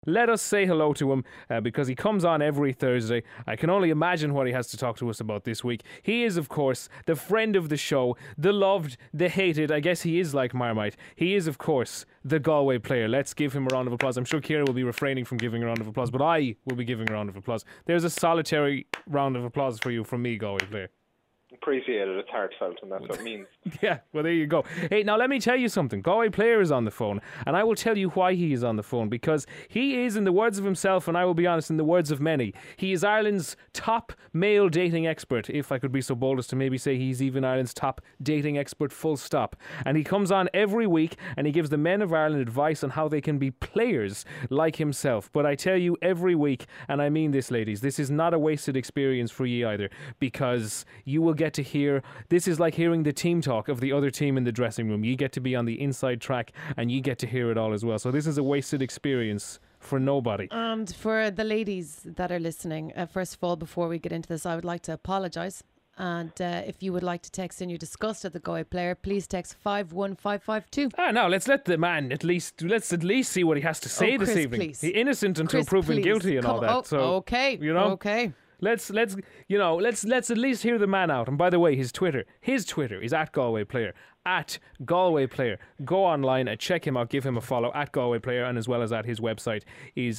Let us say hello to him because he comes on every Thursday. I can only imagine what he has to talk to us about this week. He is, of course, the friend of the show, the loved, the hated. I guess he is like Marmite. He is, of course, the Galway player. Let's give him a round of applause. I'm sure Ciara will be refraining from giving a round of applause, but I will be giving a round of applause. There's a solitary round of applause for you from me, Galway player. Appreciate it. It's heartfelt, and that's what it means. Yeah, well, there you go. Hey, now let me tell you something. Galway player is on the phone, and I will tell you why he is on the phone, because he is, in the words of himself, and I will be honest, in the words of many, he is Ireland's top male dating expert, if I could be so bold as to maybe say he's even Ireland's top dating expert, full stop. And he comes on every week, and he gives the men of Ireland advice on how they can be players like himself. But I tell you every week, and I mean this, ladies, this is not a wasted experience for ye either, because you will get to hear, this is like hearing the team talk of the other team in the dressing room. You get to be on the inside track and you get to hear it all as well. So this is a wasted experience for nobody. And for the ladies that are listening, first of all, before we get into this, I would like to apologise. And if you would like to text in your disgust at the Galway player, please text 51552. No, let's let the man let's at least see what he has to say this Chris, evening. please. He's innocent until Chris, proven please. guilty and all that. So okay, you know, okay. Let's at least hear the man out. And by the way, his Twitter is at Galway Player. At Galway Player. Go online and check him out. Give him a follow at Galway Player, and as well as at his website is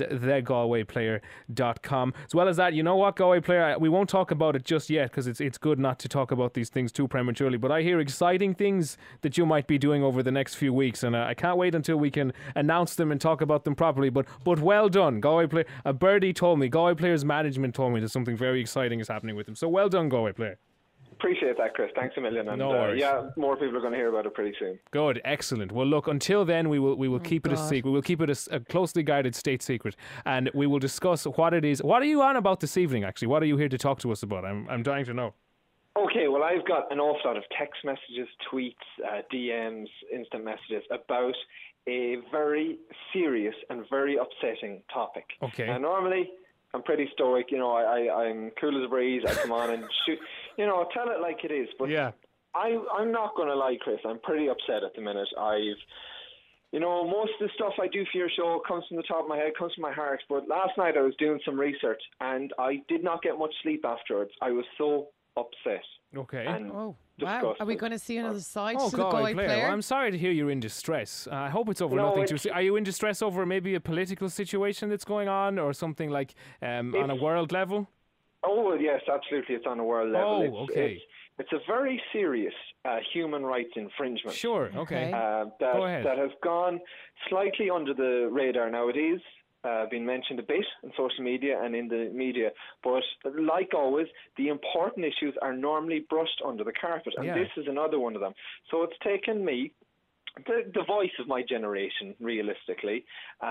thegalwayplayer.com. As well as that, you know what, Galway Player, we won't talk about it just yet because it's good not to talk about these things too prematurely, but I hear exciting things that you might be doing over the next few weeks, and I can't wait until we can announce them and talk about them properly. But well done, Galway Player. A birdie told me, Galway Player's management told me that something very exciting is happening with him. So well done, Galway Player. Appreciate that, Chris. Thanks a million. And no worries. Yeah, more people are going to hear about it pretty soon. Good, excellent. Well, look, until then, we will keep it a secret. We will keep it a closely guarded state secret, and we will discuss what it is. What are you on about this evening, actually? What are you here to talk to us about? I'm dying to know. Okay, well, I've got an awful lot of text messages, tweets, DMs, instant messages about a very serious and very upsetting topic. Okay. Now, normally, I'm pretty stoic. You know, I'm cool as a breeze. I come on and shoot, tell it like it is. But yeah. I'm not going to lie, Chris. I'm pretty upset at the minute. Most of the stuff I do for your show comes from the top of my head, comes from my heart. But last night I was doing some research and I did not get much sleep afterwards. I was so upset. Okay. Oh, wow. Are we going to see another side to the Galway player? Well, I'm sorry to hear you're in distress. I hope it's over nothing too serious. Are you in distress over maybe a political situation that's going on or something like on a world level? Oh, yes, absolutely. It's on a world level. Oh, okay. It's a very serious human rights infringement. Sure, okay. Go ahead. That has gone slightly under the radar nowadays. Been mentioned a bit in social media and in the media, but like always, the important issues are normally brushed under the carpet, and this is another one of them. So it's taken me, the voice of my generation, realistically,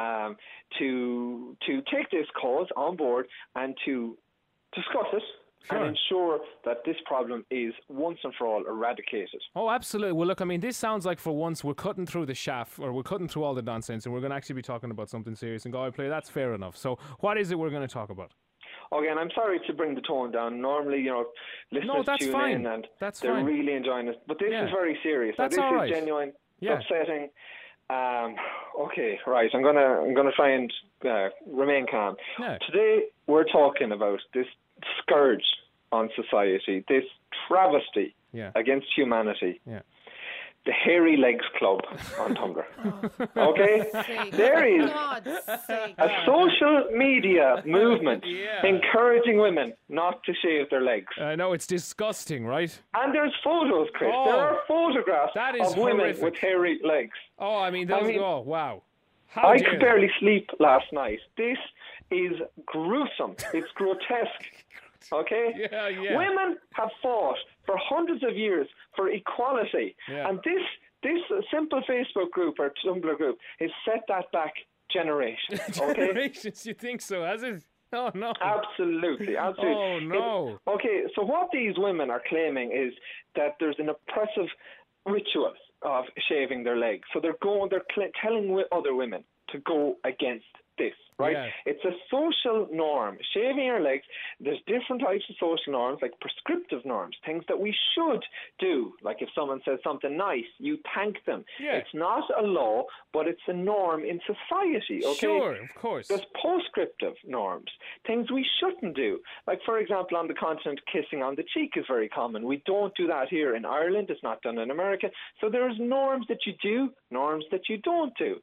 to take this cause on board and to discuss it. Sure. And ensure that this problem is once and for all eradicated. Oh, absolutely. Well, look, I mean, this sounds like for once we're cutting through the chaff, or we're cutting through all the nonsense, and we're going to actually be talking about something serious. And Galway Player, that's fair enough. So what is it we're going to talk about? Okay, and I'm sorry to bring the tone down. Normally, listeners tune in and they're really enjoying it. But this is very serious. That's this all right. is genuine, upsetting. Okay, right. I'm gonna try and remain calm. Yeah. Today we're talking about this scourge on society, this travesty against humanity. Yeah. The Hairy Legs Club on Tumblr. Okay? There is a social media movement encouraging women not to shave their legs. I know, it's disgusting, right? And there's photos, Chris. There are photographs of women with hairy legs. Oh, wow. I could barely sleep last night. This is gruesome. It's grotesque. Okay? Yeah. Women have fought for hundreds of years for equality. Yeah. And this simple Facebook group or Tumblr group has set that back generations. Okay? Generations, you think so, has it? Oh, no. Absolutely. Oh, no. So what these women are claiming is that there's an oppressive ritual of shaving their legs. So they're telling other women to go against this, right? Yeah. It's a social norm. Shaving your legs, there's different types of social norms, like prescriptive norms, things that we should do. Like if someone says something nice, you thank them. Yeah. It's not a law, but it's a norm in society, okay? Sure, of course. There's prescriptive norms, things we shouldn't do. Like, for example, on the continent, kissing on the cheek is very common. We don't do that here in Ireland. It's not done in America. So there's norms that you do, norms that you don't do.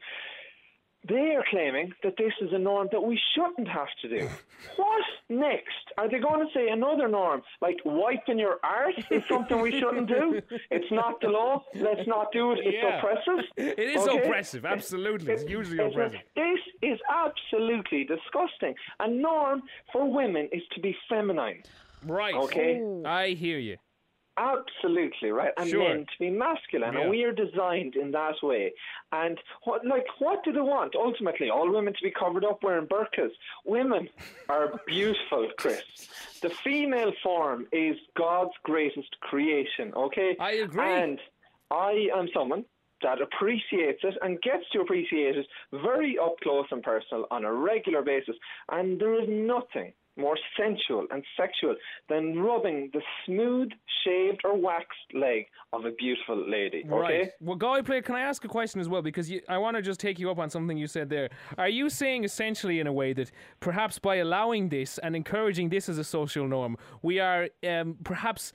They are claiming that this is a norm that we shouldn't have to do. What next? Are they going to say another norm, like wiping your arse is something we shouldn't do? It's not the law. Let's not do it. It's oppressive. It is oppressive, absolutely. It's hugely oppressive. This is absolutely disgusting. A norm for women is to be feminine. Right. Okay. I hear you. Absolutely, right? And Sure. men to be masculine. Yeah. And we are designed in that way. And what do they want? Ultimately, all women to be covered up wearing burqas. Women are beautiful, Chris. The female form is God's greatest creation, okay? I agree. And I am someone that appreciates it and gets to appreciate it very up close and personal on a regular basis. And there is nothing more sensual and sexual than rubbing the smooth, shaved or waxed leg of a beautiful lady. Okay? Right. Well, Galway player, can I ask a question as well? Because I want to just take you up on something you said there. Are you saying essentially in a way that perhaps by allowing this and encouraging this as a social norm, we are perhaps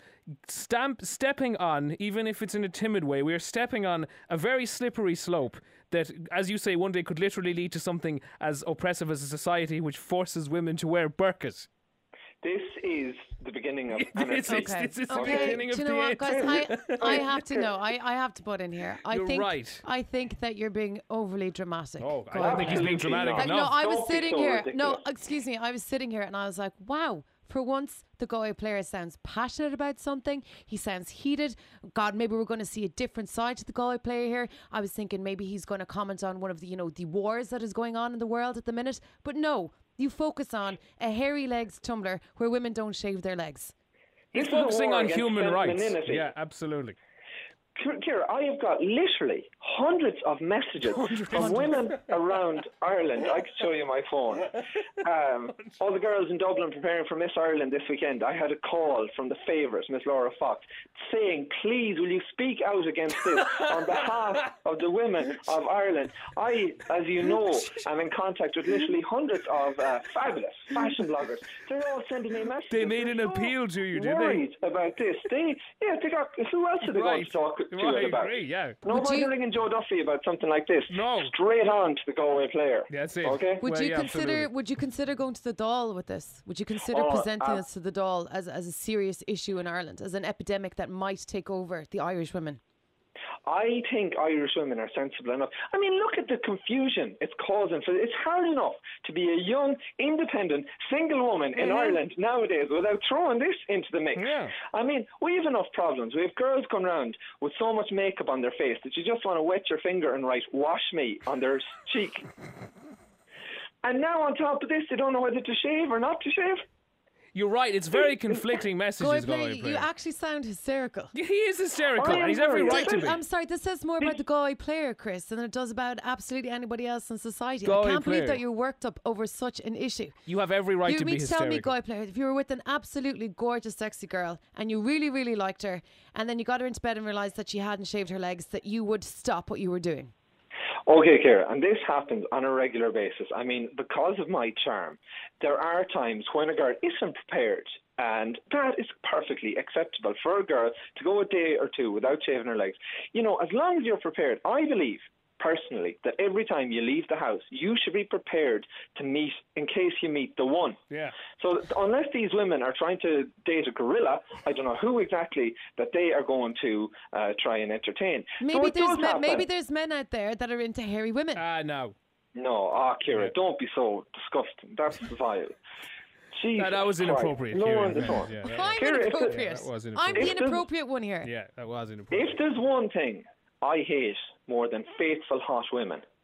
stepping on, even if it's in a timid way, we are stepping on a very slippery slope that, as you say, one day could literally lead to something as oppressive as a society which forces women to wear burqas? This is the beginning of This is the beginning of Do you the know what, end. guys? I have to know. I have to put in here. You're right. I think that you're being overly dramatic. Oh, I Galway. don't think he's being Absolutely dramatic not. No, enough. I was Don't be sitting so here. ridiculous. No, excuse me. I was sitting here and I was like, wow. For once, the Galway player sounds passionate about something. He sounds heated. God, maybe we're going to see a different side to the Galway player here. I was thinking maybe he's going to comment on one of the, the wars that is going on in the world at the minute. But no, you focus on a hairy legs tumbler where women don't shave their legs. He's This is a focusing war on against human rights. femininity. Yeah, absolutely. Kira, I have got literally hundreds of messages from women around Ireland. I could show you my phone. All the girls in Dublin preparing for Miss Ireland this weekend. I had a call from the favourite, Miss Laura Fox, saying, please, will you speak out against this on behalf of the women of Ireland? I, as you know, am in contact with literally hundreds of fabulous fashion bloggers. They're all sending me messages. They made They're an so appeal to you, did they? worried about this. They got, who else are they going to talk to Well, I it about? agree, yeah. Nobody ringing Joe Duffy about something like this. No. Straight on to the Galway player. That's it. Okay? Would Well, you yeah, consider? absolutely. Would you consider going to the Dáil with this? Would you consider Oh, presenting this to the Dáil as a serious issue in Ireland, as an epidemic that might take over the Irish women? I think Irish women are sensible enough. I mean, look at the confusion it's causing. It's hard enough to be a young, independent, single woman in Ireland nowadays without throwing this into the mix. Yeah. I mean, we have enough problems. We have girls going around with so much makeup on their face that you just want to wet your finger and write "wash me" on their cheek. And now on top of this, they don't know whether to shave or not to shave. You're right. It's very conflicting messages, Galway Galway player, player. you actually sound hysterical. He is hysterical. I am And he's every very- right to be. I'm sorry, this says more about the Galway player, Chris, than it does about absolutely anybody else in society. Galway I can't believe player. that you're worked up over such an issue. You have every right You to be mean to tell me, hysterical. Galway player, if you were with an absolutely gorgeous, sexy girl and you really, really liked her, and then you got her into bed and realised that she hadn't shaved her legs, that you would stop what you were doing? Okay, Ciara, and this happens on a regular basis. I mean, because of my charm, there are times when a girl isn't prepared, and that is perfectly acceptable for a girl to go a day or two without shaving her legs. You know, as long as you're prepared, I believe personally that every time you leave the house, you should be prepared to meet, in case you meet the one. Yeah. So unless these women are trying to date a gorilla, I don't know who exactly that they are going to try and entertain. So Maybe it does happen. maybe there's men out there that are into hairy women. No. No, Ciara, Yeah. don't be so disgusting. That's vile. Jesus That was Christ. inappropriate. No Ciara. one at all. Yeah, I'm Ciara, if the- inappropriate. that was I'm inappropriate. the If the- inappropriate one here. Yeah, that was inappropriate. If there's one thing I hate more than faithful hot women,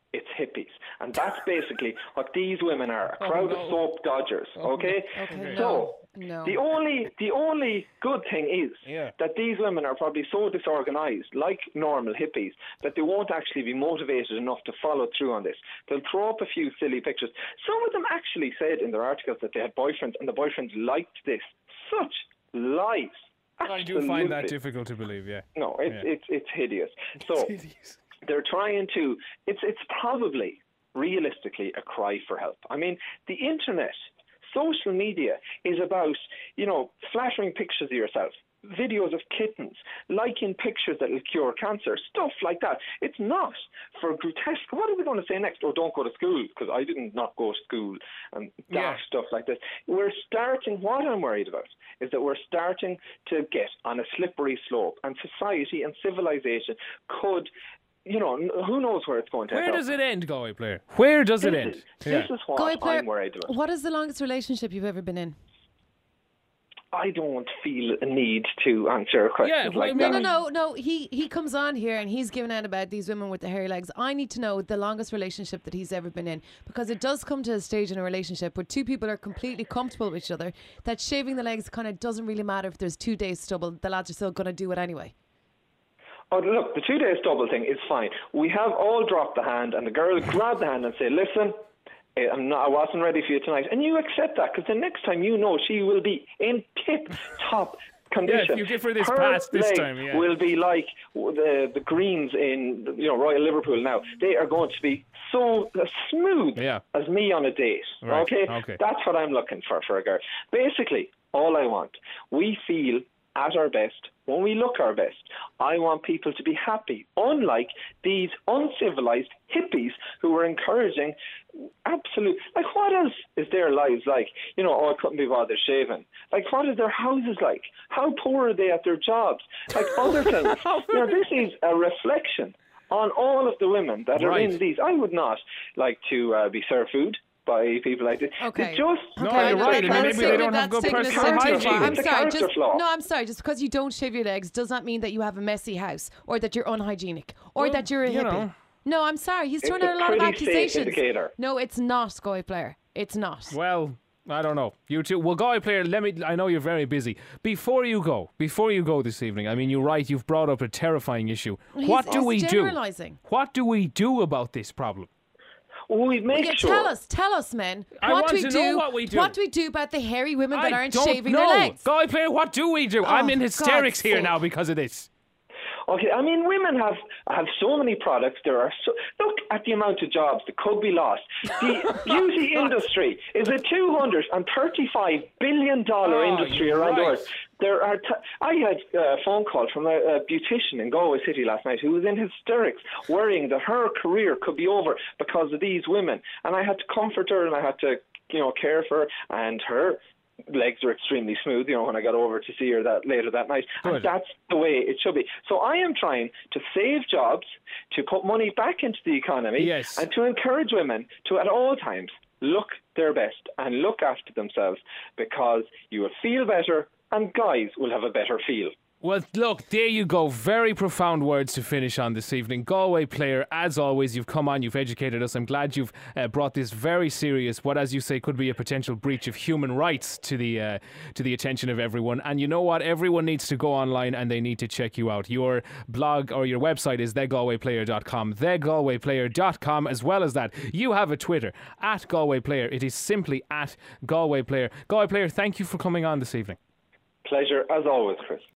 It's hippies. And that's basically what these women are, a crowd of soap dodgers, okay? So, No. the only good thing is that these women are probably so disorganized, like normal hippies, that they won't actually be motivated enough to follow through on this. They'll throw up a few silly pictures. Some of them actually said in their articles that they had boyfriends, and the boyfriends liked this. Such lies. I do find that difficult to believe, yeah. No, it's hideous. So they're trying to, it's probably, realistically, a cry for help. I mean, the internet, social media is about, flattering pictures of yourself, videos of kittens, liking pictures that will cure cancer, stuff like that. It's not for grotesque. What are we going to say next? Oh, don't go to school, because I didn't not go to school and daft stuff like this. What I'm worried about is that we're starting to get on a slippery slope, and society and civilization could, who knows where it's going to end up. Where does it end, Galway player? Where does it end? This is what I'm worried about. What is the longest relationship you've ever been in? I don't feel a need to answer questions like that. No. He comes on here and he's giving out about these women with the hairy legs. I need to know the longest relationship that he's ever been in, because it does come to a stage in a relationship where two people are completely comfortable with each other that shaving the legs kind of doesn't really matter. If there's 2 days stubble, the lads are still going to do it anyway. Oh, look, the 2 days stubble thing is fine. We have all dropped the hand, and the girl grabbed the hand and said, listen, I wasn't ready for you tonight. And you accept that, because the next time she will be in tip-top condition. Yeah, if you give her this pass this time, will be like the greens in Royal Liverpool now. They are going to be so smooth as me on a date. Right. Okay? That's what I'm looking for a girl. Basically, all I want, we feel at our best when we look our best. I want people to be happy, unlike these uncivilized hippies who are encouraging absolute, like, what else is their lives like? I couldn't be bothered shaving. Like, what are their houses like? How poor are they at their jobs? Like, other things. This is a reflection on all of the women that are in these. I would not like to be served food by people like this. Okay. You're right. Maybe they don't have good personal hygiene. I'm sorry. Just because you don't shave your legs does not mean that you have a messy house, or that you're unhygienic, or that you're a hippie. No, I'm sorry. He's throwing out a lot of accusations. No, it's not, Galway player. It's not. Well, I don't know. You two. Well, Galway player, I know you're very busy. Before you go this evening, I mean, you're right, you've brought up a terrifying issue. What do we do? What do we do about this problem? We make sure. Tell us, men. What do we do? What do we do about the hairy women that aren't shaving their legs? Galway player, what do we do? I'm in hysterics here now because of this. Okay, I mean, women have so many products. Look at the amount of jobs that could be lost. The beauty industry is a $235 billion industry around the world. I had a phone call from a beautician in Galway City last night who was in hysterics, worrying that her career could be over because of these women. And I had to comfort her, and I had to, care for her, and her legs are extremely smooth, when I got over to see her later that night. Good. And that's the way it should be. So I am trying to save jobs, to put money back into the economy, and to encourage women to, at all times, look their best and look after themselves, because you will feel better and guys will have a better feel. Well, look, there you go. Very profound words to finish on this evening. Galway player, as always, you've come on, you've educated us. I'm glad you've brought this very serious, what, as you say, could be a potential breach of human rights to the attention of everyone. And you know what? Everyone needs to go online and they need to check you out. Your blog or your website is thegalwayplayer.com, thegalwayplayer.com. As well as that, you have a Twitter, @GalwayPlayer. It is simply @GalwayPlayer. Galway player, thank you for coming on this evening. Pleasure, as always, Chris.